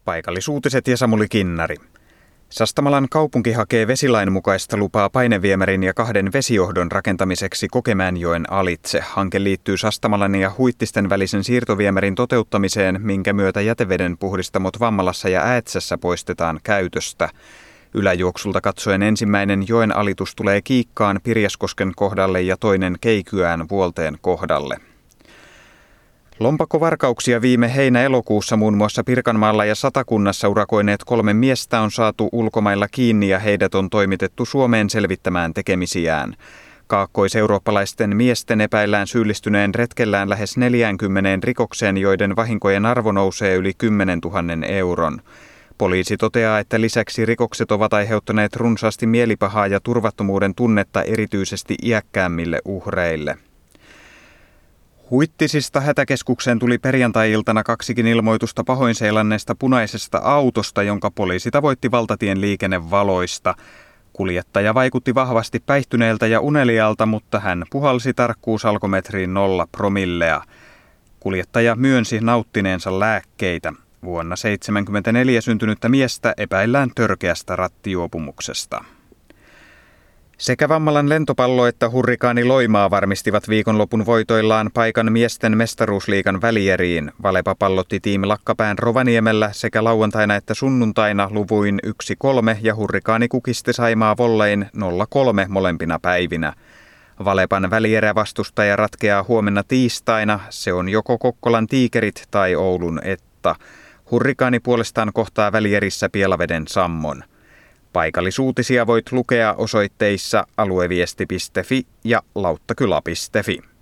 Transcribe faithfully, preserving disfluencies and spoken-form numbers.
Paikallisuutiset ja Samuli Kinnari. Sastamalan kaupunki hakee vesilain mukaista lupaa paineviemärin ja kahden vesijohdon rakentamiseksi Kokemäenjoen alitse. Hanke liittyy Sastamalan ja Huittisten välisen siirtoviemärin toteuttamiseen, minkä myötä jäteveden puhdistamot Vammalassa ja Äätsässä poistetaan käytöstä. Yläjuoksulta katsoen ensimmäinen joen alitus tulee Kiikkaan Pirjaskosken kohdalle ja toinen Keikyään Vuolteen kohdalle. Lompakkovarkauksia viime heinä-elokuussa muun muassa Pirkanmaalla ja Satakunnassa urakoineet kolme miestä on saatu ulkomailla kiinni ja heidät on toimitettu Suomeen selvittämään tekemisiään. Kaakkois-eurooppalaisten miesten epäillään syyllistyneen retkellään lähes neljäänkymmeneen rikokseen, joiden vahinkojen arvo nousee yli kymmenentuhannen euron. Poliisi toteaa, että lisäksi rikokset ovat aiheuttaneet runsaasti mielipahaa ja turvattomuuden tunnetta erityisesti iäkkäämmille uhreille. Huittisista hätäkeskukseen tuli perjantai-iltana kaksikin ilmoitusta pahoinseilanneesta punaisesta autosta, jonka poliisi tavoitti valtatien liikennevaloista. Kuljettaja vaikutti vahvasti päihtyneeltä ja unelialta, mutta hän puhalsi tarkkuusalkometriin nolla promillea. Kuljettaja myönsi nauttineensa lääkkeitä. Vuonna seitsemänkymmentäneljä syntynyttä miestä epäillään törkeästä rattijuopumuksesta. Sekä Vammalan lentopallo että hurrikaani Loimaa varmistivat viikonlopun voitoillaan paikan miesten mestaruusliigan välieriin. Valepa pallotti tiimi Lakkapään Rovaniemellä sekä lauantaina että sunnuntaina luvuin yksi kolme ja hurrikaani kukisti Saimaa vollein nolla kolme molempina päivinä. Valepan välierävastustaja ratkeaa huomenna tiistaina. Se on joko Kokkolan Tiikerit tai Oulun Etta. Hurrikaani puolestaan kohtaa välierissä Pielaveden Sammon. Paikallisuutisia voit lukea osoitteissa alueviesti piste fi ja lauttakyla piste fi.